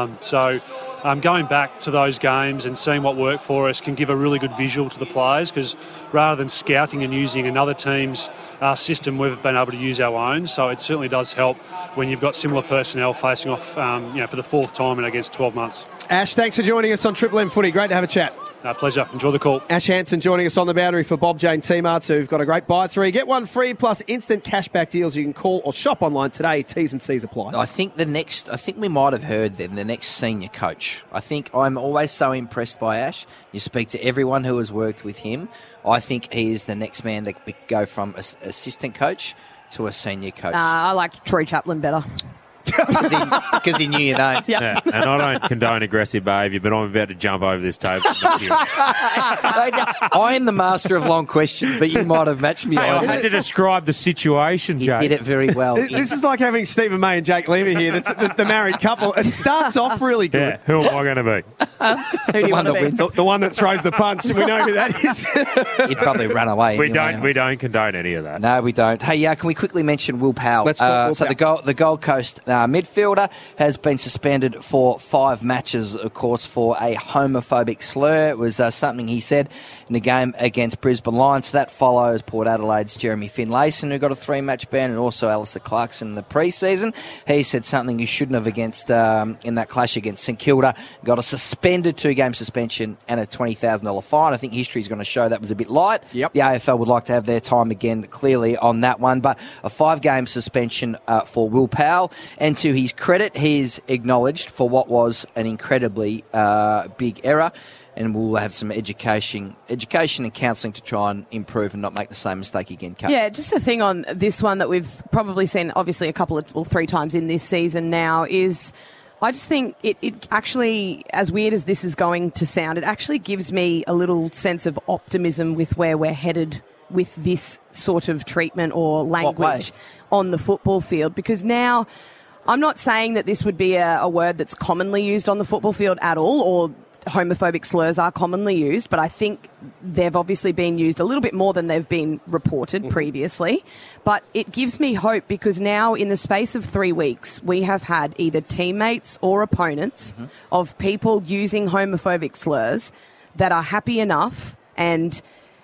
Going back to those games and seeing what worked for us can give a really good visual to the players, because rather than scouting and using another team's system, we've been able to use our own. So it certainly does help when you've got similar personnel facing off for the 4th time in, I guess, 12 months. Ash, thanks for joining us on Triple M Footy. Great to have a chat. Pleasure. Enjoy the call. Ash Hansen joining us on the boundary for Bob Jane T-Marts, who've got a great buy 3. Get 1 free plus instant cashback deals. You can call or shop online today. T's and C's apply. I think we might have heard then the next senior coach. I think I'm always so impressed by Ash. You speak to everyone who has worked with him. I think he is the next man to go from assistant coach to a senior coach. I like Troy Chaplin better. Because he knew your name. Yep. Yeah, and I don't condone aggressive behaviour, but I'm about to jump over this table. I am the master of long questions, but you might have matched me. Hey, I had to describe the situation, Jake. You did it very well. This is like having Stephen May and Jake Lever here, the married couple. It starts off really good. Yeah, who am I going to be? Who do you want to be? The one that throws the punch, and we know who that is. He'd probably run away. We don't condone any of that. No, we don't. Hey, can we quickly mention Will Powell? Let's talk Will Powell. The Gold Coast midfielder has been suspended for 5 matches, of course, for a homophobic slur. It was something he said in the game against Brisbane Lions. So that follows Port Adelaide's Jeremy Finlayson, who got a 3-match ban, and also Alistair Clarkson in the pre-season. He said something he shouldn't have against in that clash against St Kilda. Got a suspended 2-game suspension and a $20,000 fine. I think history is going to show that was a bit light. Yep. The AFL would like to have their time again, clearly, on that one. But a 5-game suspension for Will Powell. And to his credit, he is acknowledged for what was an incredibly big error, and we'll have some education and counselling to try and improve and not make the same mistake again, Kate. Yeah, just the thing on this one that we've probably seen obviously 3 times in this season now is I just think it actually, as weird as this is going to sound, it actually gives me a little sense of optimism with where we're headed with this sort of treatment or language on the football field, because now I'm not saying that this would be a word that's commonly used on the football field at all, or homophobic slurs are commonly used, but I think they've obviously been used a little bit more than they've been reported previously. But it gives me hope, because now in the space of 3 weeks, we have had either teammates or opponents of people using homophobic slurs that are happy enough and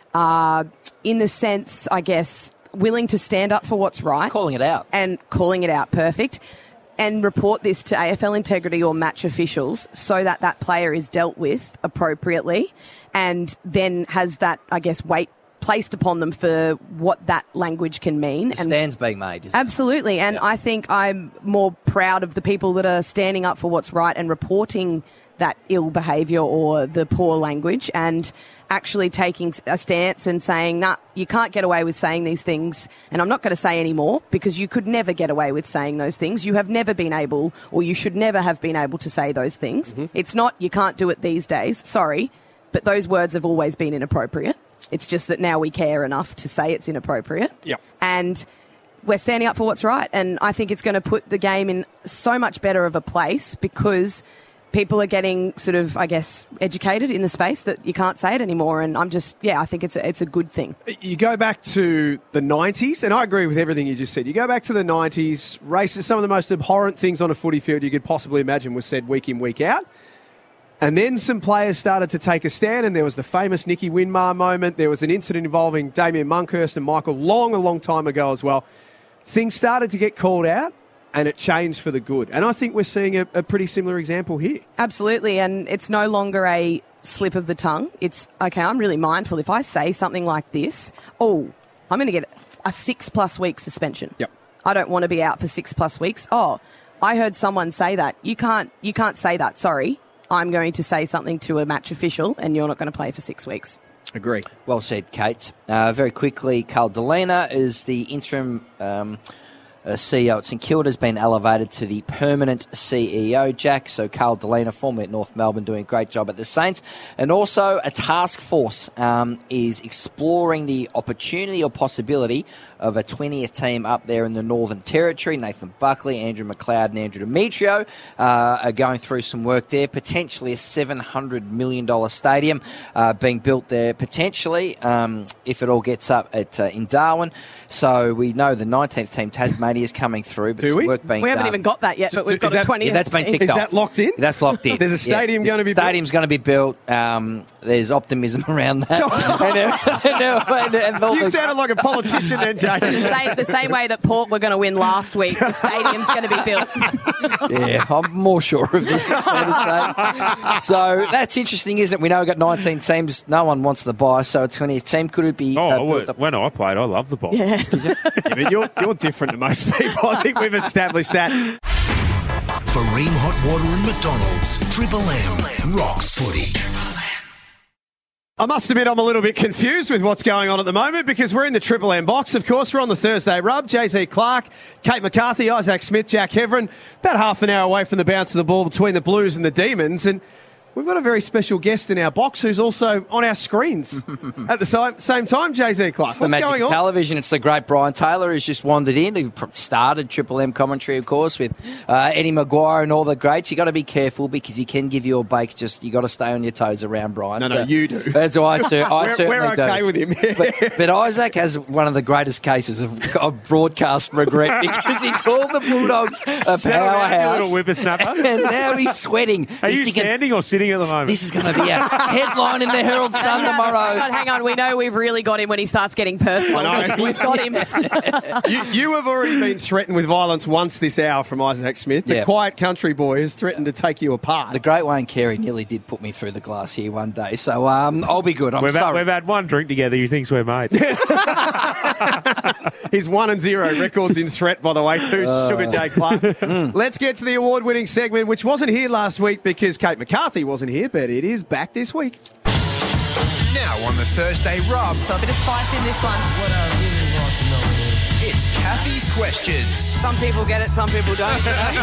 in the sense, I guess, willing to stand up for what's right. Calling it out. And calling it out, perfect. And report this to AFL Integrity or match officials so that that player is dealt with appropriately and then has that, I guess, weight placed upon them for what that language can mean. A stand's being made. Absolutely. And I think I'm more proud of the people that are standing up for what's right and reporting that ill behaviour or the poor language and actually taking a stance and saying, nah, you can't get away with saying these things, and I'm not going to say any more, because you could never get away with saying those things. You have never been able, or you should never have been able to say those things. It's not you can't do it these days, sorry, but those words have always been inappropriate. It's just that now we care enough to say it's inappropriate. Yep. And we're standing up for what's right, and I think it's going to put the game in so much better of a place because people are getting sort of, I guess, educated in the space that you can't say it anymore. And I think it's a good thing. You go back to the 90s, and I agree with everything you just said. You go back to the 90s, races, some of the most abhorrent things on a footy field you could possibly imagine was said week in, week out. And then some players started to take a stand, and there was the famous Nicky Winmar moment. There was an incident involving Damien Monkhorst and Michael a long time ago as well. Things started to get called out, and it changed for the good. And I think we're seeing a pretty similar example here. Absolutely, and it's no longer a slip of the tongue. It's, okay, I'm really mindful. If I say something like this, I'm going to get a 6+ week suspension. Yep. I don't want to be out for 6+ weeks. Oh, I heard someone say that. You can't say that, sorry. I'm going to say something to a match official, and you're not going to play for 6 weeks. Agree. Well said, Kate. Very quickly, Carl Delena is the interim CEO at St Kilda, has been elevated to the permanent CEO, Jack. So Carl Delena, formerly at North Melbourne, doing a great job at the Saints. And also a task force is exploring the opportunity or possibility of a 20th team up there in the Northern Territory. Nathan Buckley, Andrew McLeod and Andrew Demetrio are going through some work there. Potentially a $700 million stadium being built there, potentially, if it all gets up in Darwin. So we know the 19th team, Tasmania, is coming through. But do we? We haven't even got that yet, but we've got a 20th that's been ticked off. Is that locked in? That's locked in. There's a stadium going to be built? Stadium's going to be built. There's optimism around that. You sounded like a politician then, Jake. The same way that Port were going to win last week, the stadium's going to be built. Yeah, I'm more sure of this, it's fair to say. So that's interesting, isn't it? We know we've got 19 teams. No one wants the buy, so a 20th team. Could it be built up? When I played, I loved the buy. Yeah. But you're different to most people. I think we've established that. For Ream Hot Water and McDonald's, Triple M rocks footy. I must admit I'm a little bit confused with what's going on at the moment because we're in the Triple M box. Of course, we're on the Thursday rub. Jay-Z Clark, Kate McCarthy, Isaac Smith, Jack Heverin. About half an hour away from the bounce of the ball between the Blues and the Demons. And we've got a very special guest in our box who's also on our screens at the same time, Jay-Z Clark. It's the magic of television. It's the great Brian Taylor who's just wandered in. He started Triple M commentary, of course, with Eddie Maguire and all the greats. You got to be careful because he can give you a bake. Just you got to stay on your toes around Brian. No, you do. That's why I certainly we're okay do. with him. but Isaac has one of the greatest cases of broadcast regret because he called the Bulldogs a powerhouse. Little whippersnapper. And now he's sweating. Are you standing or sitting at the moment? This is going to be a headline in the Herald Sun tomorrow. Hang on. We know we've really got him when he starts getting personal. We've got him. You have already been threatened with violence once this hour from Isaac Smith. The quiet country boy has threatened to take you apart. The great Wayne Carey nearly did put me through the glass here one day, so I'll be good. We've had one drink together. He thinks we're mates. His 1-0 records in threat, by the way, too. Sugar J. Clark. Let's get to the award-winning segment, which wasn't here last week because Kate McCarthy wasn't here, but it is back this week. Now on the Thursday rub. So a bit of spice in this one. What I really want to know is... It's Kathy's Questions. Some people get it, some people don't.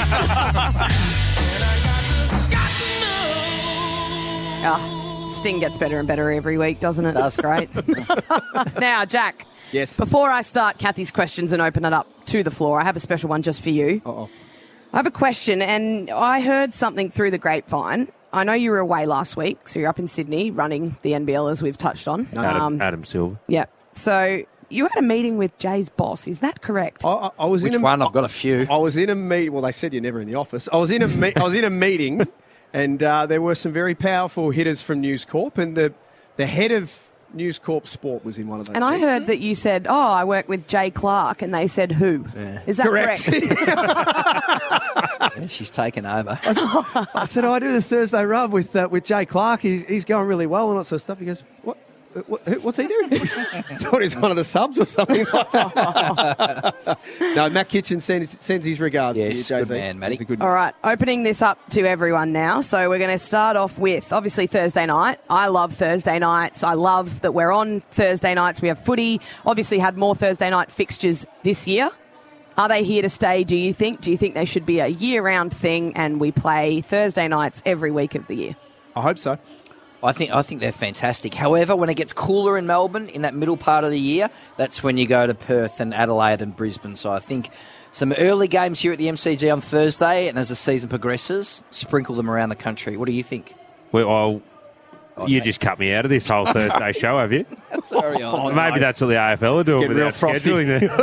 Sting gets better and better every week, doesn't it? That's great. Now, Jack. Yes. Before I start Kathy's questions and open it up to the floor, I have a special one just for you. Uh-oh. I have a question, and I heard something through the grapevine. I know you were away last week, so you're up in Sydney running the NBL, as we've touched on. Adam Silver. Yeah. So you had a meeting with Jay's boss. Is that correct? I was Which one? I've got a few. I was in a meeting. Well, they said you're never in the office. I was in a meeting, and there were some very powerful hitters from News Corp, and the head of News Corp Sport was in one of those. And I heard that you said, I work with Jay Clark, and they said who? Yeah. Is that correct? Yeah, she's taken over. I said, I do the Thursday rub with Jay Clark. He's going really well and all that sort of stuff. He goes, what? What's he doing? I thought he was one of the subs or something. No, Matt Kitchen sends his regards. Yes, to you, good JC. man, Matty. He's a good All right, opening this up to everyone now. So we're going to start off with, obviously, Thursday night. I love Thursday nights. I love that we're on Thursday nights. We have footy. Obviously had more Thursday night fixtures this year. Are they here to stay, do you think? Do you think they should be a year-round thing and we play Thursday nights every week of the year? I hope so. I think they're fantastic. However, when it gets cooler in Melbourne in that middle part of the year, that's when you go to Perth and Adelaide and Brisbane. So I think some early games here at the MCG on Thursday, and as the season progresses, sprinkle them around the country. What do you think? Well, you just cut me out of this whole Thursday show, have you? Sorry, Maybe that's what the AFL are doing without scheduling it.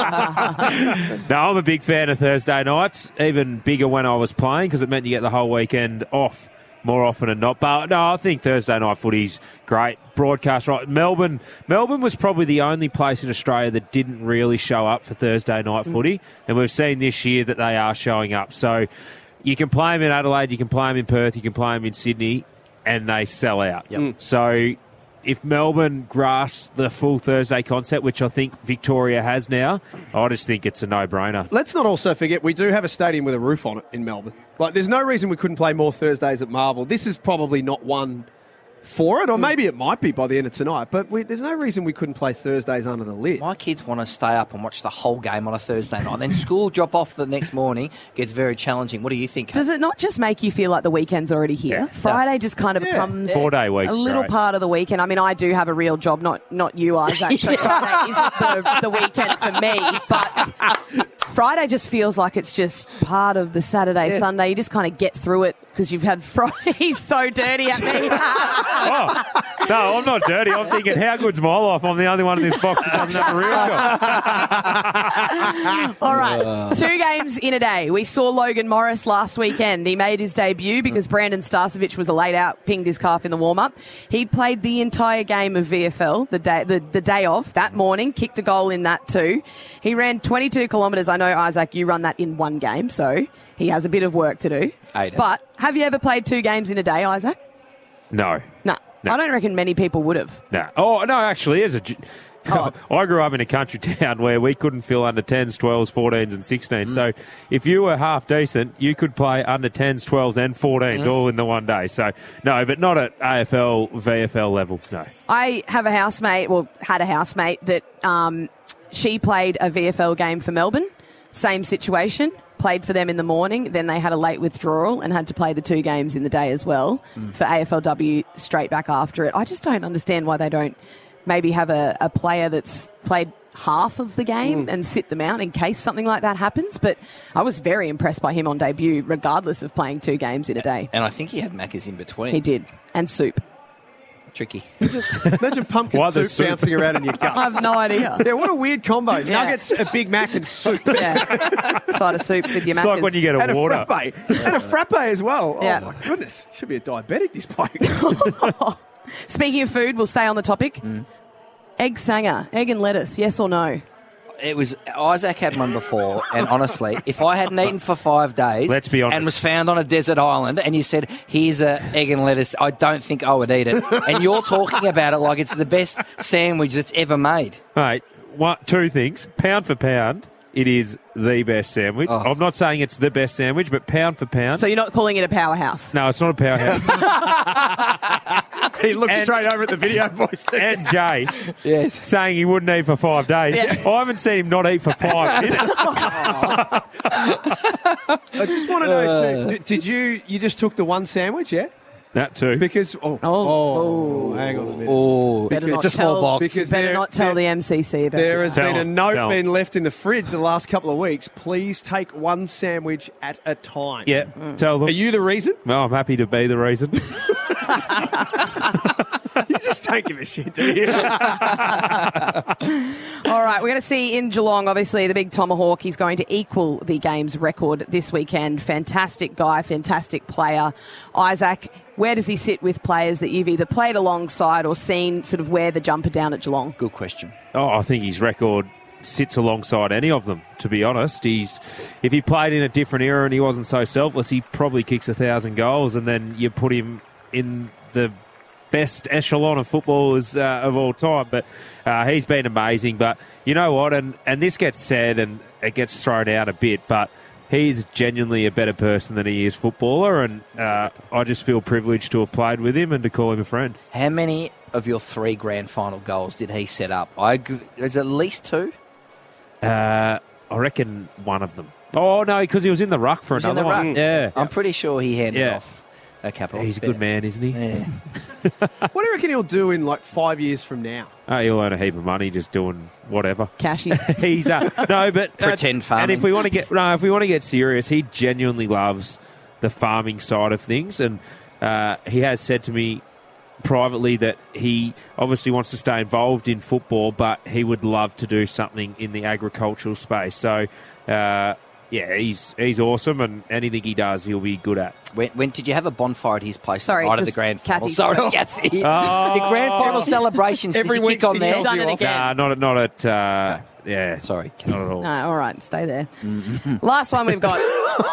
No, I'm a big fan of Thursday nights, even bigger when I was playing because it meant you get the whole weekend off more often than not. But no, I think Thursday night footy's great. Broadcast right. Melbourne was probably the only place in Australia that didn't really show up for Thursday night footy. And we've seen this year that they are showing up. So you can play them in Adelaide, you can play them in Perth, you can play them in Sydney, and they sell out. Yep. So if Melbourne grasps the full Thursday concept, which I think Victoria has now, I just think it's a no-brainer. Let's not also forget we do have a stadium with a roof on it in Melbourne. Like, there's no reason we couldn't play more Thursdays at Marvel. This is probably not one for it, or maybe it might be by the end of tonight, but there's no reason we couldn't play Thursdays under the lid. My kids want to stay up and watch the whole game on a Thursday night. Then school drop off the next morning gets very challenging. What do you think? Does it not just make you feel like the weekend's already here? Yeah. Friday just kind of becomes 4-day week. a little part of the weekend. I mean, I do have a real job, not you, Isaac. So Friday isn't the weekend for me, but Friday just feels like it's just part of the Saturday, Sunday. You just kind of get through it because you've had Friday. He's so dirty at me. No, I'm not dirty. I'm thinking, how good's my life? I'm the only one in this box that doesn't have a real job. All right, 2 games in a day. We saw Logan Morris last weekend. He made his debut because Brandon Starcevic was laid out, pinged his calf in the warm-up. He played the entire game of VFL the day of, that morning, kicked a goal in that too. He ran 22 kilometres. I know, Isaac, you run that in one game, so he has a bit of work to do. But have you ever played 2 games in a day, Isaac? No. No. I don't reckon many people would have. No. Oh, no, actually, I grew up in a country town where we couldn't fill under 10s, 12s, 14s and 16s. So if you were half decent, you could play under 10s, 12s and 14s all in the one day. So, no, but not at AFL, VFL level, no. I have had a housemate that she played a VFL game for Melbourne. Same situation. Played for them in the morning, then they had a late withdrawal and had to play the 2 games in the day as well for AFLW straight back after it. I just don't understand why they don't maybe have a player that's played half of the game and sit them out in case something like that happens. But I was very impressed by him on debut, regardless of playing 2 games in a day. And I think he had Maccas in between. He did. And soup. Tricky. Imagine pumpkin soup bouncing around in your guts. I have no idea. Yeah, what a weird combo. Yeah. Nuggets, a Big Mac and soup. Yeah. Side of soup with your Maccas. It's like when you get a water. And a frappe as well. Yeah. Oh, my goodness. Should be a diabetic, this bloke. Speaking of food, we'll stay on the topic. Egg sanger, egg and lettuce, yes or no? It was Isaac had one before, and honestly, if I hadn't eaten for 5 days, Let's be honest, and was found on a desert island, and you said, "Here's a egg and lettuce," I don't think I would eat it. And you're talking about it like it's the best sandwich that's ever made. Mate, 2 things. Pound for pound, it is the best sandwich. Oh. I'm not saying it's the best sandwich, but pound for pound. So you're not calling it a powerhouse? No, it's not a powerhouse. He looked straight over at the video boys too. And Jay saying he wouldn't eat for 5 days. Yeah. I haven't seen him not eat for 5 minutes. I just want to know, too, did you just took the one sandwich, yeah? That too. Because, hang on a minute. Oh, Better it's not a small tell- box. Because Better not tell the MCC about There it. has been a note Tell 'em. been left in the fridge the last couple of weeks. Please take one sandwich at a time. Yeah, tell them. Are you the reason? Well, I'm happy to be the reason. You just don't give a shit, do you? All right, we're going to see in Geelong, obviously, the big Tomahawk. He's going to equal the game's record this weekend. Fantastic guy, fantastic player. Isaac, where does he sit with players that you've either played alongside or seen sort of wear the jumper down at Geelong? Good question. Oh, I think his record sits alongside any of them, to be honest. If he played in a different era and he wasn't so selfless, he probably kicks 1,000 goals, and then you put him in the best echelon of footballers of all time. But he's been amazing. But you know what? And this gets said and it gets thrown out a bit, but he's genuinely a better person than he is footballer, and I just feel privileged to have played with him and to call him a friend. How many of your 3 grand final goals did he set up? There's at least 2? I reckon one of them. Oh, no, because he was in the ruck for another one. Yeah. I'm pretty sure he handed off a couple. He's a good man, isn't he? Yeah. What do you reckon he'll do in 5 years from now? Oh, he'll earn a heap of money just doing whatever. Cashy. He's no, but pretend farming. And if we want to get serious, he genuinely loves the farming side of things, and he has said to me privately that he obviously wants to stay involved in football, but he would love to do something in the agricultural space. So, he's awesome, and anything he does, he'll be good at. When did you have a bonfire at his place? Sorry, right at the grand final. Kathy's Sorry, joke. Kathy. The grand final celebrations. Every did you week kick on she there? tells Done you it off. again. Not at. Yeah, Sorry, not at all. No, all right, stay there. Last one we've got,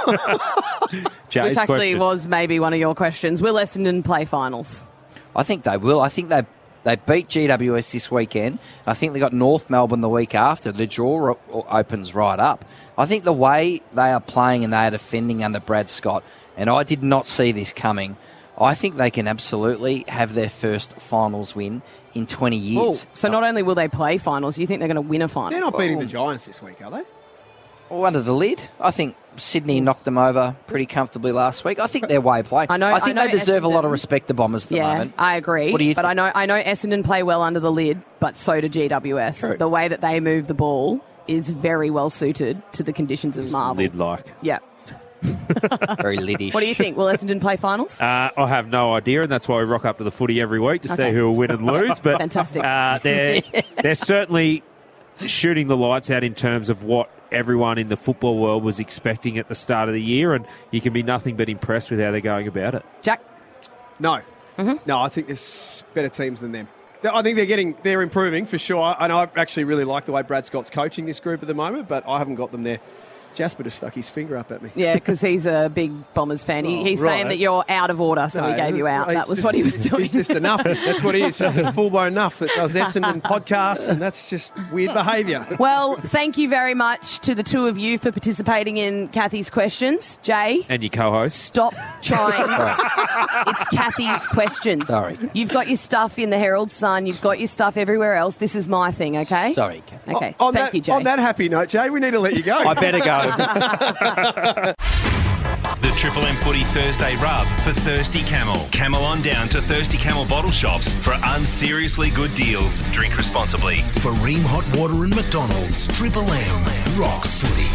Jay's which actually question. was maybe one of your questions. Will Essendon play finals? I think they will. I think they beat GWS this weekend. I think they got North Melbourne the week after. The draw opens right up. I think the way they are playing and they are defending under Brad Scott, and I did not see this coming, I think they can absolutely have their first finals win in 20 years. So not only will they play finals, you think they're going to win a final? They're not beating the Giants this week, are they? Well, under the lid. I think Sydney knocked them over pretty comfortably last week. I think they're way playing. I think they deserve a lot of respect, the Bombers, at the moment. I agree. What do you but think? I know Essendon play well under the lid, but so do GWS. True. The way that they move the ball is very well suited to the conditions of Marvel. Lid-like. Yeah. Very lidish. What do you think? Will Essendon play finals? I have no idea, and that's why we rock up to the footy every week to see who will win and lose. But Fantastic. They're certainly shooting the lights out in terms of what everyone in the football world was expecting at the start of the year, and you can be nothing but impressed with how they're going about it. Jack? No. No, I think there's better teams than them. I think they're improving for sure, and I actually really like the way Brad Scott's coaching this group at the moment, but I haven't got them there. Jasper just stuck his finger up at me. Yeah, because he's a big Bombers fan. He's saying that you're out of order, so he gave you out. That was what he was doing. He's just enough. That's what he is. Just a full-blown enough that does Essendon podcasts, and that's just weird behaviour. Well, thank you very much to the two of you for participating in Kathy's questions. Jay? And your co-host. Stop trying. It's Kathy's questions. Sorry. You've got your stuff in the Herald Sun. You've got your stuff everywhere else. This is my thing, okay? Sorry, Kathy. Okay. On Thank that, you, Jay. On that happy note, Jay, we need to let you go. I better go. The Triple M Footy Thursday Rub for Thirsty Camel. Camel on down to Thirsty Camel bottle shops for unseriously good deals. Drink responsibly. For Ream Hot Water and McDonald's, Triple M rocks footy.